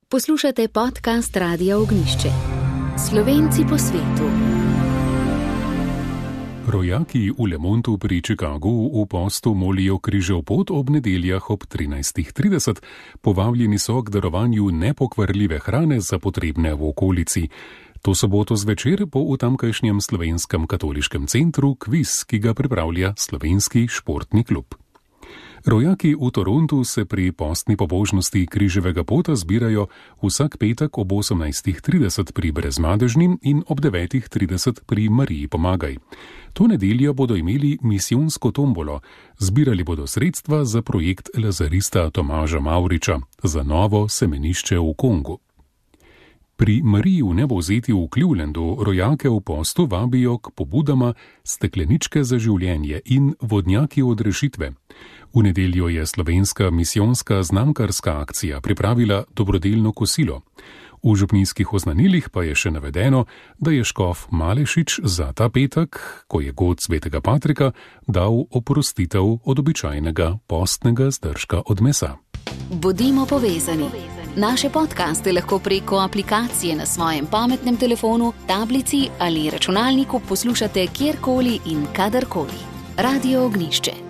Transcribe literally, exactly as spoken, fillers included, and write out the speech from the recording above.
Poslušate podcast Radia Ognjišče. Slovenci po svetu. Rojaki v Lemontu pri Chicagu v postu molijo križev pot ob nedeljah ob trinajstih trideset. Povabljeni so k darovanju nepokvarljive hrane za potrebne v okolici. To soboto zvečer bo v tamkajšnjem slovenskem katoliškem centru kviz, ki ga pripravlja Slovenski športni klub. Rojaki v Torontu se pri postni pobožnosti križevega pota zbirajo vsak petek ob osemnajstih trideset pri Brezmadežni in ob devetih trideset pri Mariji Pomagaj. To nedeljo bodo imeli misijonsko tombolo, zbirali bodo sredstva za projekt lazarista Tomaža Mavriča za novo semenišče v Kongu. Pri Mariji v Nebovzeti v Clevelandu rojake v postu vabijo k pobudama Stekleničke za življenje in Vodnjaki od rešitve. V nedeljo je slovenska misijonska znamkarska akcija pripravila dobrodelno kosilo. V župnijskih oznanilih pa je še navedeno, da je škof Malešič za ta petek, ko je god svetega Patrika, dal oprostitev od običajnega postnega zdržka od mesa. Bodimo povezani. Naše podcaste lahko preko aplikacije na svojem pametnem telefonu, tablici ali računalniku poslušate kjerkoli in kadarkoli. Radio Ognjišče.